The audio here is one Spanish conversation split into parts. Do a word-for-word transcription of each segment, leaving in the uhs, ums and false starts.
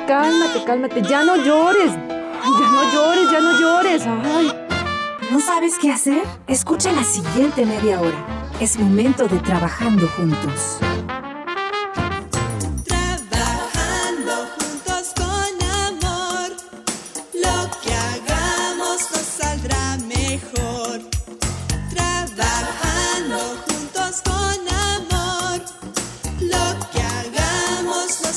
cálmate, cálmate. Ya no llores. Ya no llores, ya no llores. Ay. ¿No sabes qué hacer? Escucha la siguiente media hora. Es momento de Trabajando Juntos. Trabajando juntos con amor, lo que hagamos nos saldrá mejor. Trabajando juntos con amor, lo que hagamos nos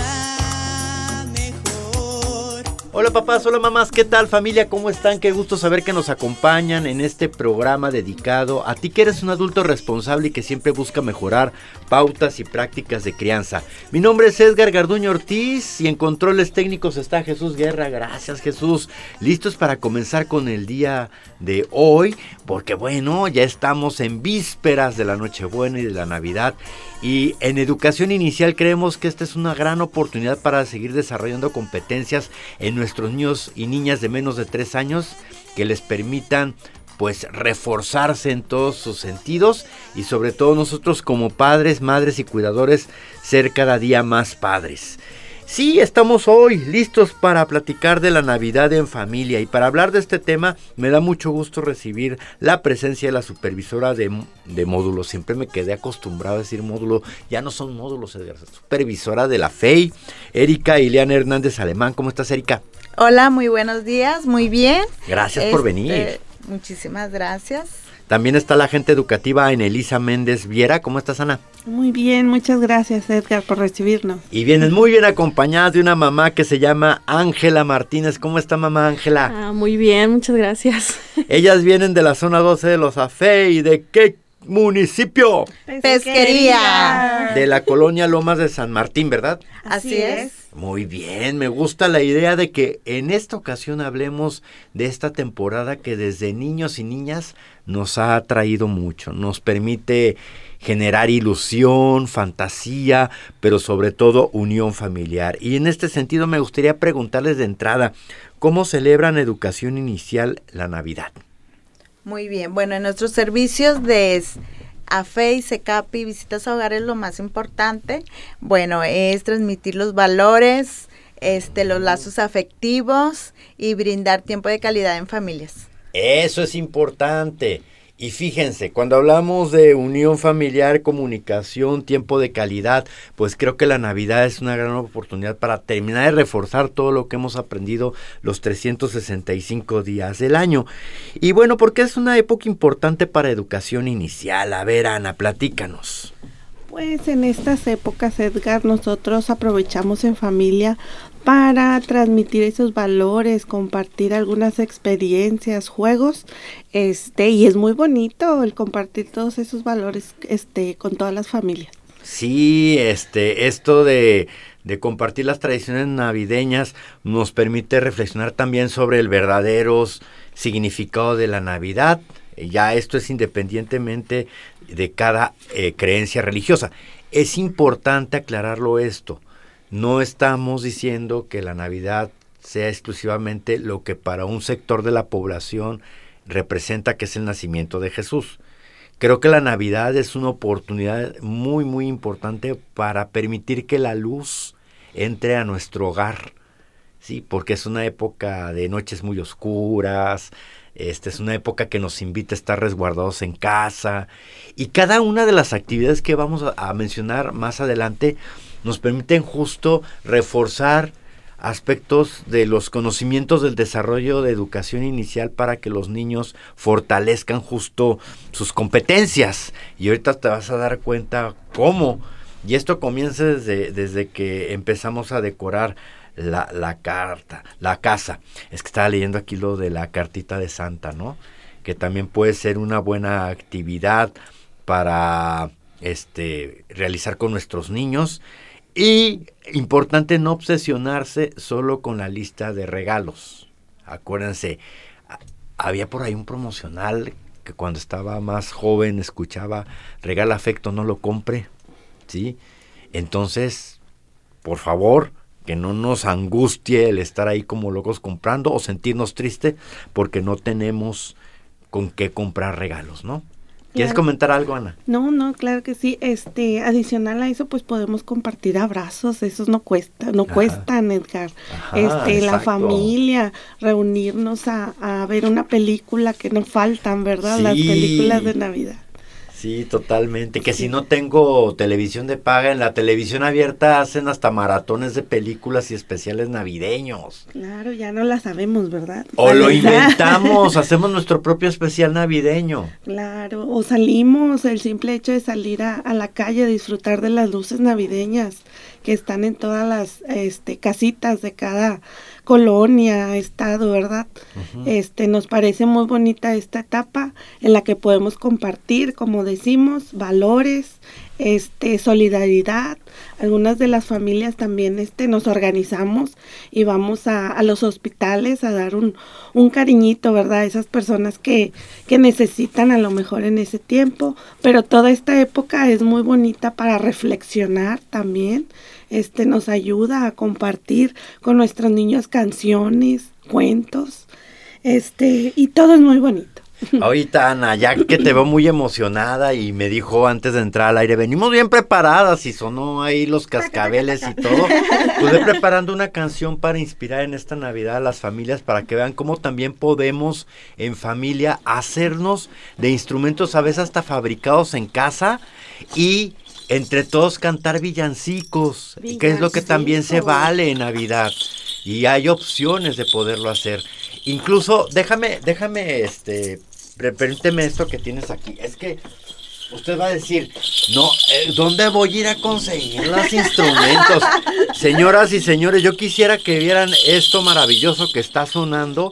saldrá mejor. Hola papás, hola mamás, ¿qué tal familia? ¿Cómo están? Qué gusto saber que nos acompañan en este programa dedicado a ti que eres un adulto responsable y que siempre busca mejorar pautas y prácticas de crianza. Mi nombre es Edgar Garduño Ortiz y en controles técnicos está Jesús Guerra. Gracias Jesús. Listos para comenzar con el día de hoy, porque bueno, ya estamos en vísperas de la Nochebuena y de la Navidad. Y en educación inicial creemos que esta es una gran oportunidad para seguir desarrollando competencias en nuestros niños y niñas de menos de tres años que les permitan pues reforzarse en todos sus sentidos y sobre todo nosotros como padres, madres y cuidadores ser cada día más padres. Sí, estamos hoy listos para platicar de la Navidad en familia y para hablar de este tema me da mucho gusto recibir la presencia de la supervisora de, de módulos. Siempre me quedé acostumbrado a decir módulo, ya no son módulos, Edgar, supervisora de la F E I, Erika Ileana Hernández Alemán. ¿Cómo estás, Erika? Hola, muy buenos días, muy bien. Gracias este, por venir. Muchísimas gracias. También está la agente educativa Anelisa Méndez Viera. ¿Cómo estás, Ana? Muy bien, muchas gracias, Edgar, por recibirnos. Y vienen muy bien acompañadas de una mamá que se llama Ángela Martínez. ¿Cómo está, mamá Ángela? Ah, muy bien, muchas gracias. Ellas vienen de la zona doce de los A F E I. ¿De qué municipio? Pesquería. De la colonia Lomas de San Martín, ¿verdad? Así es. Muy bien, me gusta la idea de que en esta ocasión hablemos de esta temporada que desde niños y niñas nos ha atraído mucho, nos permite generar ilusión, fantasía, pero sobre todo unión familiar. Y en este sentido me gustaría preguntarles de entrada, ¿cómo celebran educación inicial la Navidad? Muy bien, bueno, en nuestros servicios de A F E I, SECAPI, visitas a hogares, lo más importante, bueno, es transmitir los valores, este, los lazos afectivos y brindar tiempo de calidad en familias. Eso es importante. Y fíjense, cuando hablamos de unión familiar, comunicación, tiempo de calidad, pues creo que la Navidad es una gran oportunidad para terminar de reforzar todo lo que hemos aprendido los trescientos sesenta y cinco días del año. Y bueno, porque es una época importante para educación inicial. A ver, Ana, platícanos. Pues en estas épocas, Edgar, nosotros aprovechamos en familia para transmitir esos valores, compartir algunas experiencias, juegos, este, y es muy bonito el compartir todos esos valores, este, con todas las familias. Sí, este, esto de, de compartir las tradiciones navideñas nos permite reflexionar también sobre el verdadero significado de la Navidad. Ya esto es independientemente de cada eh, creencia religiosa. Es importante aclararlo esto. No estamos diciendo que la Navidad sea exclusivamente lo que para un sector de la población representa, que es el nacimiento de Jesús. Creo que la Navidad es una oportunidad muy, muy importante para permitir que la luz entre a nuestro hogar, ¿sí? Porque es una época de noches muy oscuras, esta es una época que nos invita a estar resguardados en casa, y cada una de las actividades que vamos a, a mencionar más adelante nos permiten justo reforzar aspectos de los conocimientos del desarrollo de educación inicial para que los niños fortalezcan justo sus competencias. Y ahorita te vas a dar cuenta cómo. Y esto comienza desde, desde que empezamos a decorar la, la carta, la casa. Es que estaba leyendo aquí lo de la cartita de Santa, ¿no? Que también puede ser una buena actividad para este, realizar con nuestros niños. Y importante no obsesionarse solo con la lista de regalos. Acuérdense, había por ahí un promocional que cuando estaba más joven escuchaba, regala afecto, no lo compre, ¿sí? Entonces, por favor, que no nos angustie el estar ahí como locos comprando o sentirnos tristes porque no tenemos con qué comprar regalos, ¿no? ¿Quieres comentar algo, Ana? No, no, claro que sí. Este, adicional a eso, pues podemos compartir abrazos, esos no cuesta, no Ajá. cuestan, Edgar. Ajá, este, la exacto. familia, reunirnos a, a ver una película que no faltan, ¿verdad? Las Sí. películas de Navidad. Sí, totalmente. Que si no tengo televisión de paga, en la televisión abierta hacen hasta maratones de películas y especiales navideños. Claro, ya no la sabemos, ¿verdad? O lo ¿Cuál es? inventamos, hacemos nuestro propio especial navideño. Claro, o salimos, el simple hecho de salir a, a la calle a disfrutar de las luces navideñas que están en todas las este, casitas de cada colonia, estado, ¿verdad? Ujú. Este, nos parece muy bonita esta etapa en la que podemos compartir, como decimos, valores, este, solidaridad. Algunas de las familias también este, nos organizamos y vamos a, a los hospitales a dar un, un cariñito, ¿verdad? A esas personas que, que necesitan a lo mejor en ese tiempo, pero toda esta época es muy bonita para reflexionar también. Este, nos ayuda a compartir con nuestros niños canciones, cuentos, este, y todo es muy bonito. Ahorita, Ana, ya que te veo muy emocionada y me dijo antes de entrar al aire, venimos bien preparadas y sonó ahí los cascabeles y todo, pues ve preparando una canción para inspirar en esta Navidad a las familias para que vean cómo también podemos en familia hacernos de instrumentos a veces hasta fabricados en casa y entre todos cantar villancicos, que es lo que también se Villancicos. vale en Navidad y hay opciones de poderlo hacer. Incluso, déjame, déjame, este, pre- permíteme esto que tienes aquí. Es que usted va a decir, no, eh, ¿dónde voy a ir a conseguir los instrumentos? Señoras y señores, yo quisiera que vieran esto maravilloso que está sonando,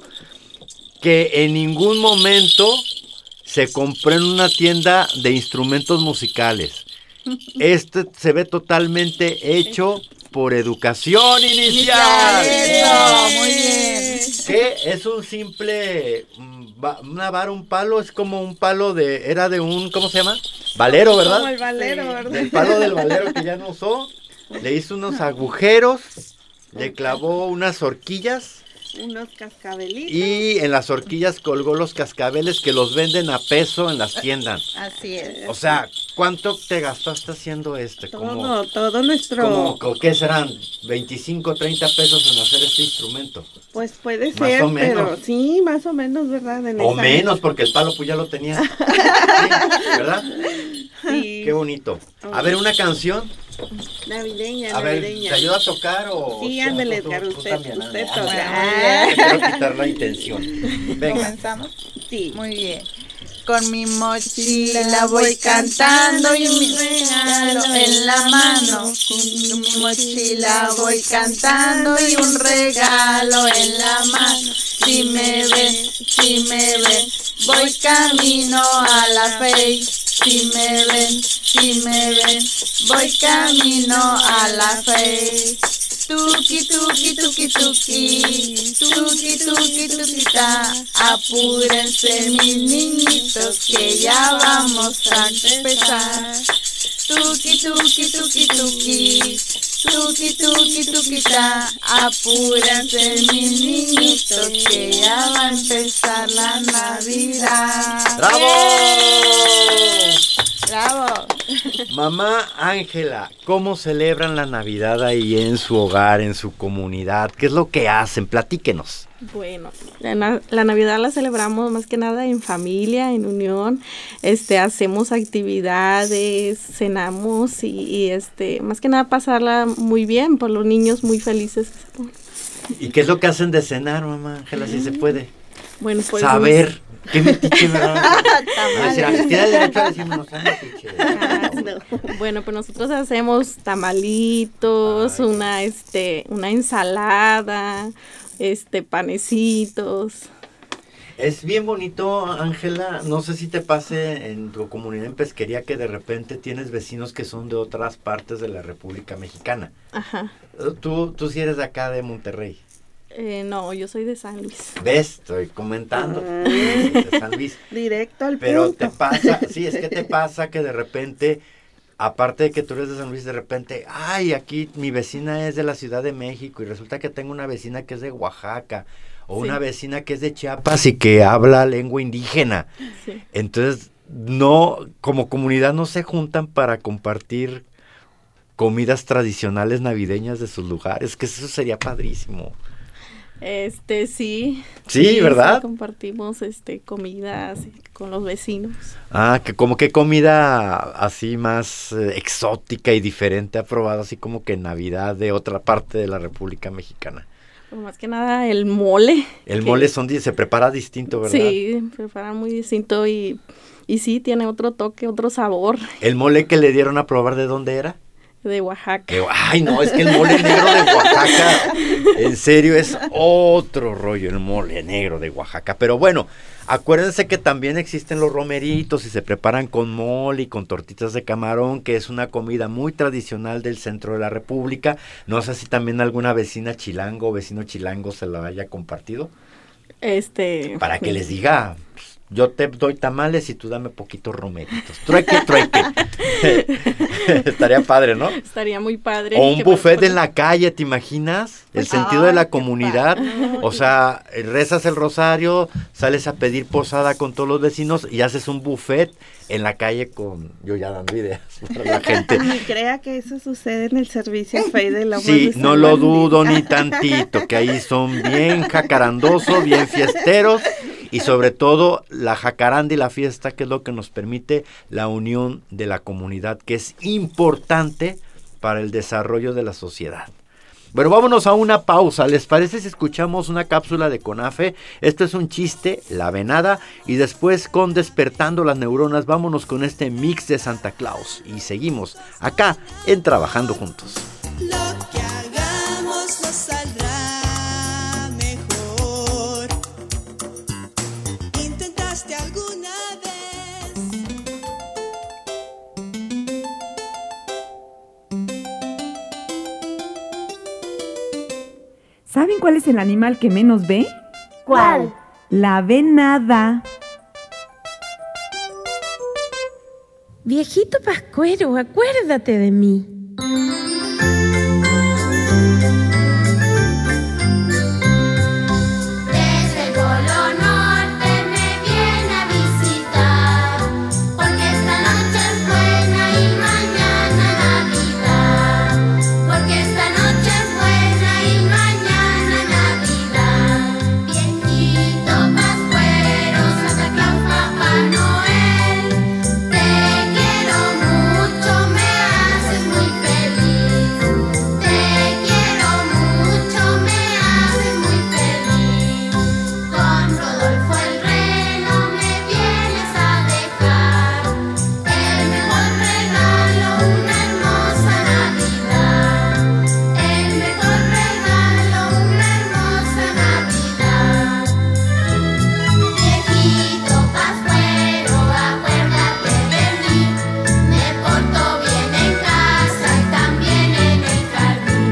que en ningún momento se compró en una tienda de instrumentos musicales. Este se ve totalmente hecho por educación inicial. Eso, muy bien. Que es un simple, mm, va- una vara, un palo, es como un palo de, era de un, ¿cómo se llama? Valero, ¿verdad? Como el valero, ¿verdad? Del palo del valero que ya no usó, le hizo unos agujeros, le clavó unas horquillas Unos cascabelitos. y en las horquillas colgó los cascabeles que los venden a peso en las tiendas. Así es. O sea, ¿cuánto te gastaste haciendo este? Como, Todo, todo nuestro, como, como, ¿qué serán? veinticinco, treinta pesos en hacer este instrumento. pues puede Más ser, o menos. pero sí, más o menos, ¿verdad? En O esa menos, porque el palo pues ya lo tenía. Sí, ¿verdad? Sí, Qué bonito. A ver, una canción. navideña, A ver, navideña. ¿te ayuda a tocar o...? Sí, o ándale, tú- Edgar, tú usted- también, usted ándale, toca. ándale, te quiero quitar la intención. Venga. ¿Comenzamos? Sí. Muy bien. Con mi mochila voy cantando y mi regalo en la mano. Con mi mochila voy cantando y un regalo en la mano. Si me ven, si me ven, voy camino a la fe. Si me ven, si me ven, voy camino a la fe. Tuki, tuki, tuki, tuki, tuki, tuki, tuquita, apúrense mis niñitos que ya vamos a empezar. Tuki, tuki, tuki, tuki, tuki, tuki, tuquita, apúrense mis niñitos que ya va a empezar la Navidad. ¡Bravo! ¡Bravo! Mamá Ángela, ¿cómo celebran la Navidad ahí en su hogar, en su comunidad? ¿Qué es lo que hacen? Platíquenos. Bueno, la, na- la Navidad la celebramos más que nada en familia, en unión. Este, hacemos actividades, cenamos y, y, este, más que nada pasarla muy bien, por los niños muy felices. ¿Y qué es lo que hacen de cenar, mamá Ángela, si se puede? Bueno, pues Saber. ¿Qué metiche, verdad? A Tamales. decir, "Ah, tiene derecho a decirnos, "Ah, metiche". Ah, no. Bueno, pues nosotros hacemos tamalitos, Ay. una este, una ensalada, este, panecitos. Es bien bonito, Ángela, no sé si te pase en tu comunidad en pesquería que de repente tienes vecinos que son de otras partes de la República Mexicana. Ajá. Tú, tú sí eres de acá de Monterrey. Eh, no, yo soy de San Luis. ¿Ves? Estoy comentando. Ah. De San Luis. Directo al Pero punto. te pasa, sí, es que te pasa que de repente, aparte de que tú eres de San Luis, de repente, ay, aquí mi vecina es de la Ciudad de México y resulta que tengo una vecina que es de Oaxaca o Sí. una vecina que es de Chiapas y que habla lengua indígena. Sí. Entonces, no, como comunidad no se juntan para compartir comidas tradicionales navideñas de sus lugares, que eso sería padrísimo. Este, sí. Sí, ¿verdad? Sí, compartimos, este, comidas con los vecinos. Ah, que como que comida así más eh, exótica y diferente ha probado así como que en Navidad de otra parte de la República Mexicana. Pues más que nada el mole. El que, mole son, di- se prepara distinto, ¿verdad? Sí, preparan muy distinto y, y sí, tiene otro toque, otro sabor ¿El mole que le dieron a probar de dónde era? de Oaxaca. Que- ay, no, es que el mole negro de Oaxaca, en serio, es otro rollo el mole negro de Oaxaca. Pero bueno, acuérdense que también existen los romeritos y se preparan con mole y con tortitas de camarón, que es una comida muy tradicional del centro de la República. No sé si también alguna vecina chilango o vecino chilango se lo haya compartido, Este. para que les diga, pues, yo te doy tamales y tú dame poquitos romeritos. Trueque, trueque. Estaría padre, ¿no? Estaría muy padre. O un que buffet me- en la calle, ¿te imaginas? El Pues, sentido de ay, la qué comunidad. padre. O sea, rezas el rosario, sales a pedir posada con todos los vecinos y haces un buffet en la calle con... Yo ya dando ideas para la gente. Ni crea que eso sucede en el servicio F E I de Lomas Sí, de San no lo Martín. dudo ni tantito, que ahí son bien jacarandosos, bien fiesteros y sobre todo la jacaranda y la fiesta, que es lo que nos permite la unión de la comunidad, que es importante para el desarrollo de la sociedad. Bueno, vámonos a una pausa. ¿Les parece si escuchamos una cápsula de CONAFE? Esto es un chiste, la venada, y después con Despertando las Neuronas, vámonos con este mix de Santa Claus. Y seguimos acá en Trabajando Juntos. Lo que hagamos nos saldrá mejor. ¿Intentaste alguna vez? ¿Saben cuál es el animal que menos ve? ¿Cuál? La venada. Viejito Pascuero, acuérdate de mí. Desde el Polo Norte me viene a visitar, porque esta noche es buena y mañana Navidad. Porque esta noche es buena y mañana Navidad. Viejito Pascuero, Santa Claus, Papá Noel, te quiero mucho, me haces muy feliz. Te quiero mucho, me haces muy feliz. Con Rodolfo el reno me vienes a dejar el mejor regalo, una hermosa Navidad. El mejor regalo, una hermosa Navidad. Viejito Pascuero, acuérdate de mí. Me porto bien en casa y también en el jardín.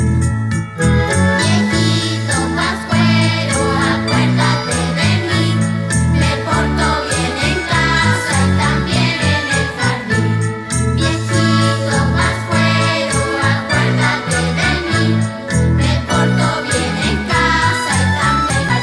Viejito Pascuero, acuérdate de mí. Me porto bien en casa y también en el jardín. Viejito Pascuero, acuérdate de mí. Me porto bien en casa y también en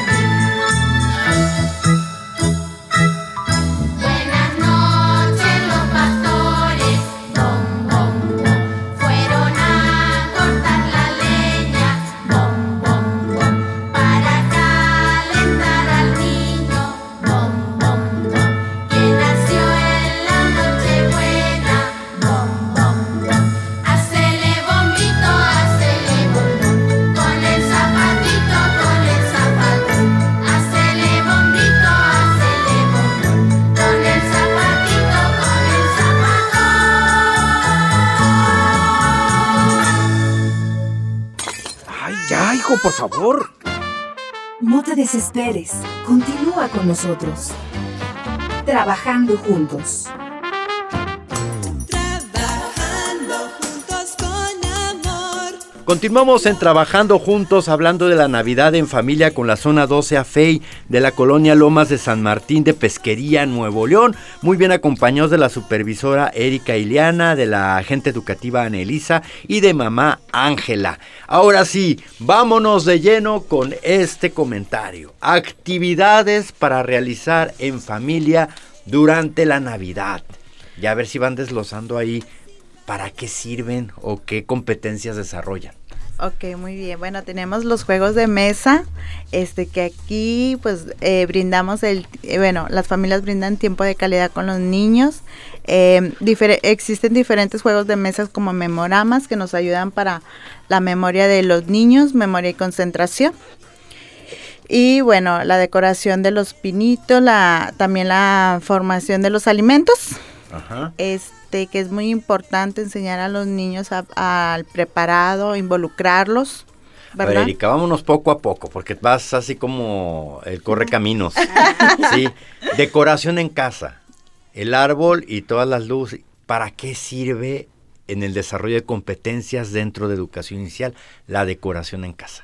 el jardín. Buenas noches los pastores, bom, bom, bom, fueron a cortar la leña, bom, bom, bom, para calentar al niño, bom, bom, bom, que nació en la Nochebuena, bom, bom, bom. Hacele bombito, hacele bombón, con el zapatito, con el zapatón. Hacele bombito, hacele bombón, con el zapatito, con el zapatón. Ay, ya, hijo, por favor. No te desesperes, continúa con nosotros. Trabajando juntos. Trabajando juntos con amor. Continuamos en Trabajando Juntos, hablando de la Navidad en familia con la zona doce A F E I de la colonia Lomas de San Martín de Pesquería, Nuevo León. Muy bien acompañados de la supervisora Erika Ileana, de la agente educativa Anelisa y de mamá Ángela. Ahora sí, vámonos de lleno con este comentario. Actividades para realizar en familia durante la Navidad. Ya a ver si van desglosando ahí para qué sirven o qué competencias desarrollan. Ok, muy bien. Bueno, tenemos los juegos de mesa, este que aquí pues eh, brindamos el, eh, bueno, las familias brindan tiempo de calidad con los niños. Eh, difer- existen diferentes juegos de mesas como memoramas que nos ayudan para la memoria de los niños, memoria y concentración. Y bueno, la decoración de los pinitos, la, también la formación de los alimentos. Ajá. Este, que es muy importante enseñar a los niños a- al preparado, involucrarlos, A ¿verdad? ver, Erika, vámonos poco a poco, porque vas así como el corre caminos. Sí, decoración en casa, el árbol y todas las luces. ¿Para qué sirve en el desarrollo de competencias dentro de educación inicial la decoración en casa?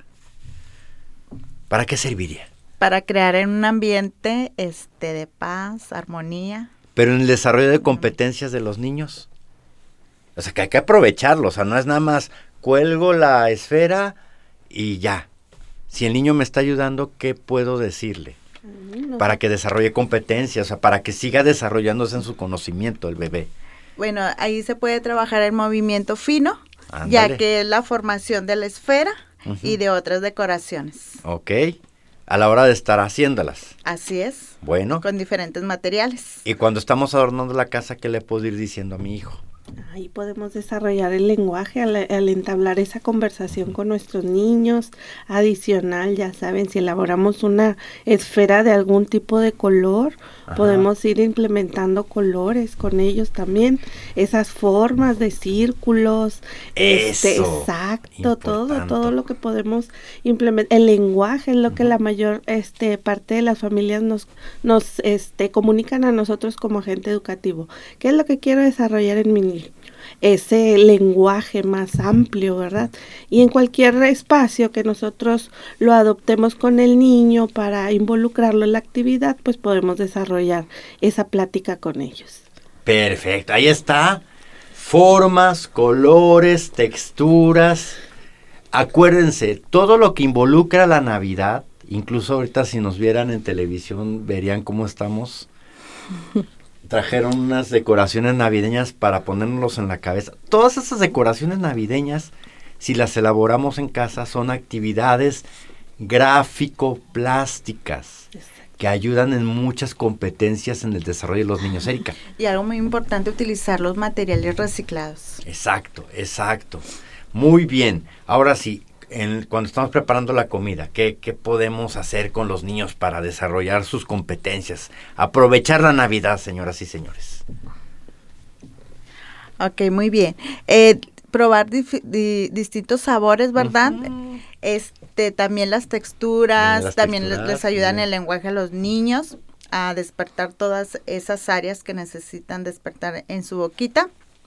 ¿Para qué serviría? Para crear en un ambiente este de paz, armonía. Pero en el desarrollo de competencias de los niños, o sea, que hay que aprovecharlo, o sea, no es nada más cuelgo la esfera y ya. Si el niño me está ayudando, ¿qué puedo decirle? Para que desarrolle competencias, o sea, para que siga desarrollándose en su conocimiento el bebé. Bueno, ahí se puede trabajar el movimiento fino, Ándale. ya que es la formación de la esfera Ujú. y de otras decoraciones. Ok, a la hora de estar haciéndolas. Así es, Bueno, con diferentes materiales. y cuando estamos adornando la casa, ¿qué le puedo ir diciendo a mi hijo? Ahí podemos desarrollar el lenguaje al, al entablar esa conversación con nuestros niños. Adicional, ya saben, si elaboramos una esfera de algún tipo de color, Ajá. podemos ir implementando colores con ellos también. Esas formas de círculos, este, Eso, exacto, todo, importante. todo lo que podemos implementar. El lenguaje es lo que la mayor este, parte de las familias nos, nos este, comunican a nosotros como agente educativo. ¿Qué es lo que quiero desarrollar en mi niño? Ese lenguaje más amplio, ¿verdad? Y en cualquier espacio que nosotros lo adoptemos con el niño para involucrarlo en la actividad, pues podemos desarrollar esa plática con ellos. Perfecto, ahí está. Formas, colores, texturas. Acuérdense, todo lo que involucra la Navidad, incluso ahorita si nos vieran en televisión, verían cómo estamos. Trajeron unas decoraciones navideñas para ponérnoslos en la cabeza. Todas esas decoraciones navideñas, si las elaboramos en casa, son actividades gráfico-plásticas que ayudan en muchas competencias en el desarrollo de los niños. Erika. Y algo muy importante, utilizar los materiales reciclados. Exacto, exacto. Muy bien. Ahora sí, en, cuando estamos preparando la comida, ¿qué, ¿qué podemos hacer con los niños para desarrollar sus competencias? Aprovechar la Navidad, señoras y señores. Ok, muy bien. Eh, probar dif- di- distintos sabores, ¿verdad? Uh-huh. Este, también las texturas, las también texturas, les, les ayudan bien. el lenguaje a los niños a despertar todas esas áreas que necesitan despertar en su boquita.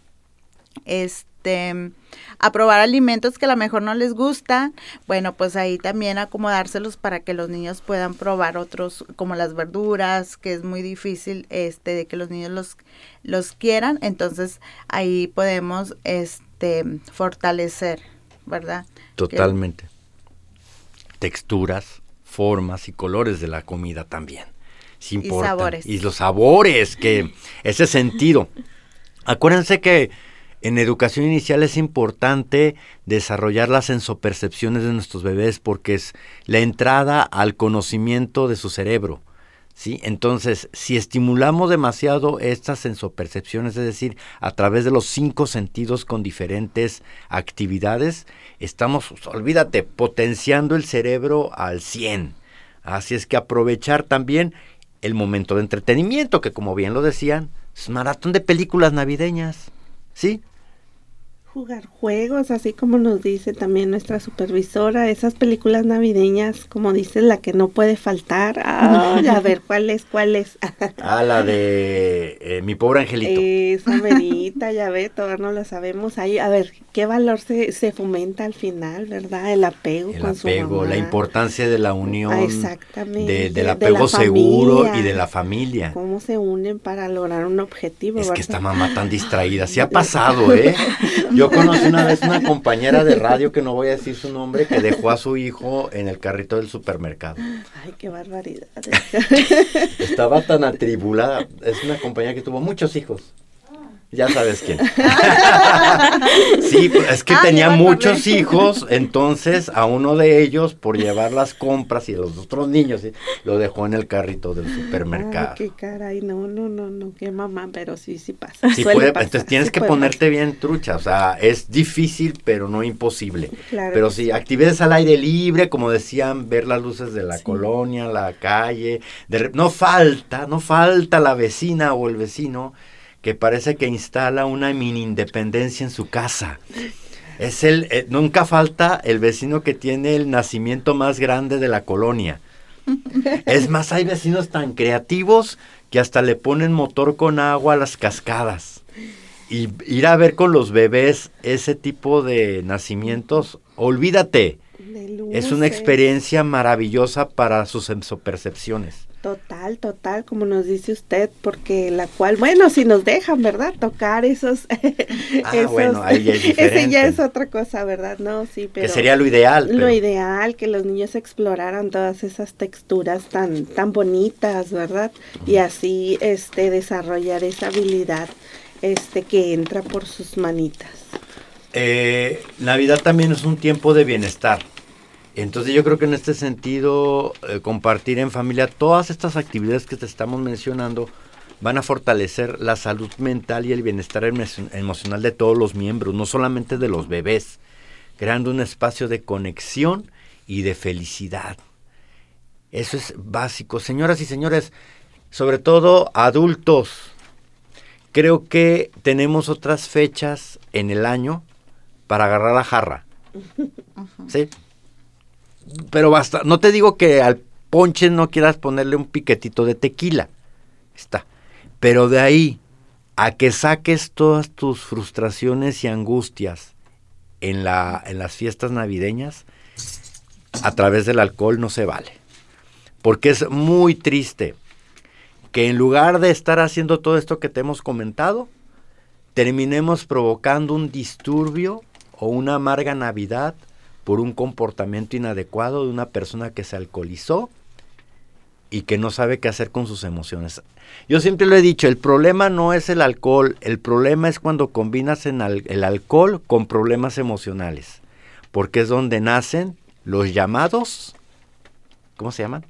Este, a probar alimentos que a lo mejor no les gustan, bueno, pues ahí también acomodárselos para que los niños puedan probar otros, como las verduras, que es muy difícil este de que los niños los, los quieran, entonces ahí podemos este fortalecer, ¿verdad? Totalmente. Que, texturas, formas y colores de la comida también. Es importante. Y sabores. Y los sabores, que ese sentido. Acuérdense que en educación inicial es importante desarrollar las sensopercepciones de nuestros bebés porque es la entrada al conocimiento de su cerebro, ¿sí? Entonces, si estimulamos demasiado estas sensopercepciones, es decir, a través de los cinco sentidos con diferentes actividades, estamos, olvídate, potenciando el cerebro al cien. Así es que aprovechar también el momento de entretenimiento, que como bien lo decían, es maratón de películas navideñas, ¿sí? Jugar juegos, así como nos dice también nuestra supervisora, esas películas navideñas, como dice, la que no puede faltar. Ah, a ver, ¿cuál es? ¿Cuál es? Ah, la de eh, Mi Pobre Angelito. Esa merita, ya ve, todavía no la sabemos. Ahí, a ver, ¿qué valor se, se fomenta al final, verdad? El apego El con apego, su mamá. la importancia de la unión, ah, exactamente, de, del apego de seguro familia, y de la familia. Cómo se unen para lograr un objetivo. Es ¿verdad? que esta mamá tan distraída, sí ha pasado, ¿eh? Yo Yo conocí una vez una compañera de radio, que no voy a decir su nombre, que dejó a su hijo en el carrito del supermercado. Ay, qué barbaridad. Estaba tan atribulada. Es una compañera que tuvo muchos hijos. Ya sabes quién. Sí, es que Ah, tenía ya me muchos acordé. hijos, entonces a uno de ellos, por llevar las compras y a los otros niños, ¿sí?, lo dejó en el carrito del supermercado. Ay, qué caray, no, no, no, no, qué mamá, pero sí, sí pasa. Sí suele puede, pasar, entonces tienes sí que puede ponerte bien trucha, o sea, es difícil, pero no imposible. Claro Pero que sí, actividades al aire libre, como decían, ver las luces de la Sí. colonia, la calle, de re- no falta, no falta la vecina o el vecino que parece que instala una mini independencia en su casa. Es el, eh, nunca falta el vecino que tiene el nacimiento más grande de la colonia. Es más, hay vecinos tan creativos que hasta le ponen motor con agua a las cascadas. Y ir a ver con los bebés ese tipo de nacimientos, olvídate, De es una luces. experiencia maravillosa para sus sensopercepciones. Total, total, como nos dice usted, porque la cual, bueno, si nos dejan, ¿verdad? Tocar esos, Ah, esos- bueno, ahí ya es ese ya diferente. es otra cosa, ¿verdad? No, sí, pero Que sería lo ideal. lo pero- ideal, que los niños exploraran todas esas texturas tan, tan bonitas, ¿verdad? Y así, este, desarrollar esa habilidad, este, que entra por sus manitas. Eh, Navidad también es un tiempo de bienestar. Entonces yo creo que en este sentido, eh, compartir en familia todas estas actividades que te estamos mencionando van a fortalecer la salud mental y el bienestar emo- emocional de todos los miembros, no solamente de los bebés, creando un espacio de conexión y de felicidad. Eso es básico. Señoras y señores, sobre todo adultos, creo que tenemos otras fechas en el año para agarrar la jarra. ¿Sí? Pero basta, no te digo que al ponche no quieras ponerle un piquetito de tequila, está, pero de ahí a que saques todas tus frustraciones y angustias en la, en las fiestas navideñas, a través del alcohol no se vale, porque es muy triste que en lugar de estar haciendo todo esto que te hemos comentado, terminemos provocando un disturbio o una amarga Navidad por un comportamiento inadecuado de una persona que se alcoholizó y que no sabe qué hacer con sus emociones. Yo siempre lo he dicho, el problema no es el alcohol, el problema es cuando combinas en al- el alcohol con problemas emocionales, porque es donde nacen los llamados, ¿cómo se llaman?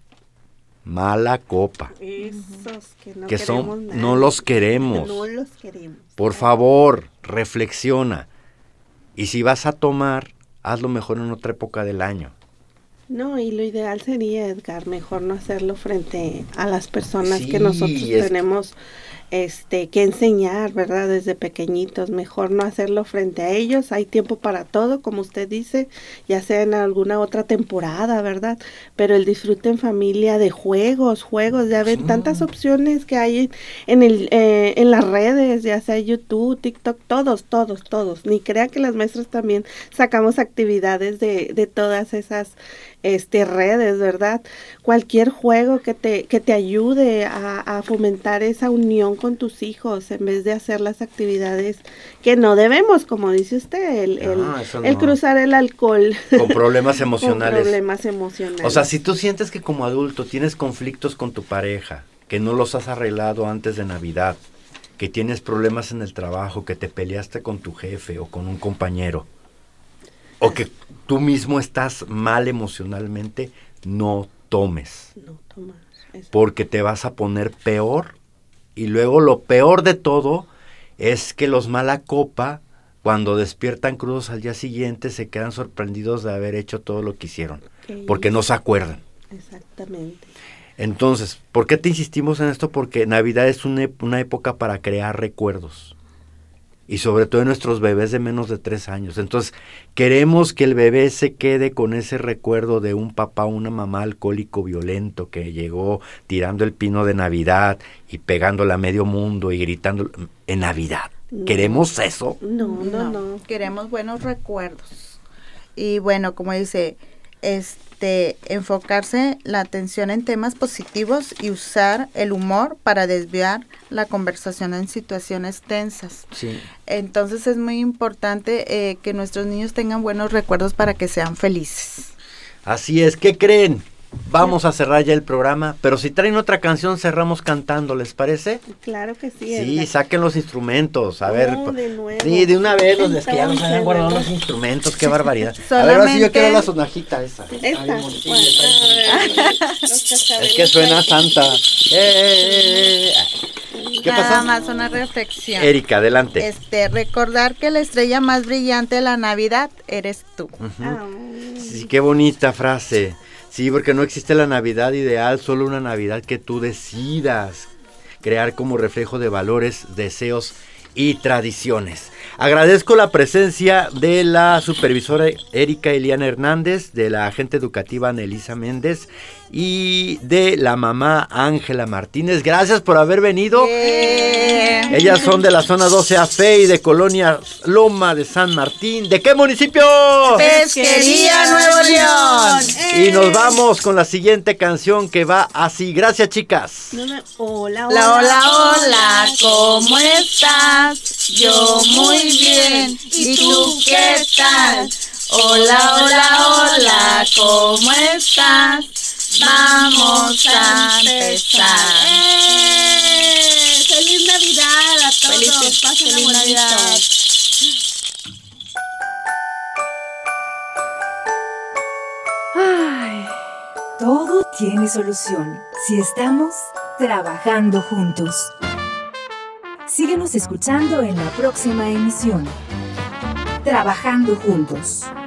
Mala copa, Esos que no que queremos son, nada. no los queremos. No los queremos. Por favor, reflexiona. Y si vas a tomar, hazlo mejor en otra época del año. No, y lo ideal sería, Edgar, mejor no hacerlo frente a las personas Sí, que nosotros es- tenemos este que enseñar, ¿verdad? Desde pequeñitos, mejor no hacerlo frente a ellos. Hay tiempo para todo, como usted dice, ya sea en alguna otra temporada, ¿verdad? Pero el disfrute en familia de juegos, juegos, ya ven Sí. tantas opciones que hay en el eh, en las redes, ya sea YouTube, TikTok, todos, todos, todos. Ni crea que las maestras también sacamos actividades de, de todas esas este redes, ¿verdad? Cualquier juego que te que te ayude a, a fomentar esa unión con tus hijos en vez de hacer las actividades que no debemos, como dice usted, el, el, No, eso el no. cruzar el alcohol Con problemas con emocionales. problemas emocionales. O sea, si tú sientes que como adulto tienes conflictos con tu pareja, que no los has arreglado antes de Navidad, que tienes problemas en el trabajo, que te peleaste con tu jefe o con un compañero, o que tú mismo estás mal emocionalmente, no tomes, no tomar eso. porque te vas a poner peor. Y luego lo peor de todo es que los mala copa, cuando despiertan crudos al día siguiente, se quedan sorprendidos de haber hecho todo lo que hicieron, Que porque no ellos- se acuerdan. Exactamente. Entonces, ¿por qué te insistimos en esto? Porque Navidad es una, ep- una época para crear recuerdos. Y sobre todo en nuestros bebés de menos de tres años. Entonces, queremos que el bebé se quede con ese recuerdo de un papá o una mamá alcohólico violento que llegó tirando el pino de Navidad y pegándole a medio mundo y gritando en Navidad. No. ¿Queremos eso? No, no, no. Queremos buenos recuerdos. Y bueno, como dice, este, enfocarse la atención en temas positivos y usar el humor para desviar la conversación en situaciones tensas. Sí. Entonces es muy importante eh, que nuestros niños tengan buenos recuerdos para que sean felices. Así es, ¿qué creen? Vamos a cerrar ya el programa, pero si traen otra canción cerramos cantando, ¿les parece? Claro que sí. Sí, Edgar. saquen los instrumentos, a ver. No, de nuevo. Sí, de una vez los les que ya nos Entonces, habían guardado ¿no? los instrumentos, qué barbaridad. A ver, Solamente- ahora sí yo quiero la sonajita esa. Esta. Ay, Montillo, Bueno, trae- los cascabeles. es que suena santa. Eh, eh, eh, eh. ¿Qué Nada pasa? más una reflexión. Erika, adelante. Este, recordar que la estrella más brillante de la Navidad eres tú. Ujú. Ah, Sí, qué bonita frase. Sí, porque no existe la Navidad ideal, solo una Navidad que tú decidas crear como reflejo de valores, deseos y tradiciones. Agradezco la presencia de la supervisora Erika Eliana Hernández, de la agente educativa Anelisa Méndez y de la mamá Ángela Martínez. Gracias por haber venido. Yeah. Ellas son de la zona doce A F E I de Colonia Loma de San Martín. ¿De qué municipio? Pesquería Nuevo León. Y nos vamos con la siguiente canción que va así. Gracias, chicas. no, no, hola, Hola, hola, hola, ¿cómo estás? Yo muy bien, ¿y tú qué tal? Hola, hola, hola, ¿cómo estás? Vamos a empezar. ¡Eh! ¡Feliz Navidad a todos! Feliz- Pásenla feliz bonito. Navidad. Ay, Todo tiene solución si estamos trabajando juntos. Síguenos escuchando en la próxima emisión. Trabajando juntos.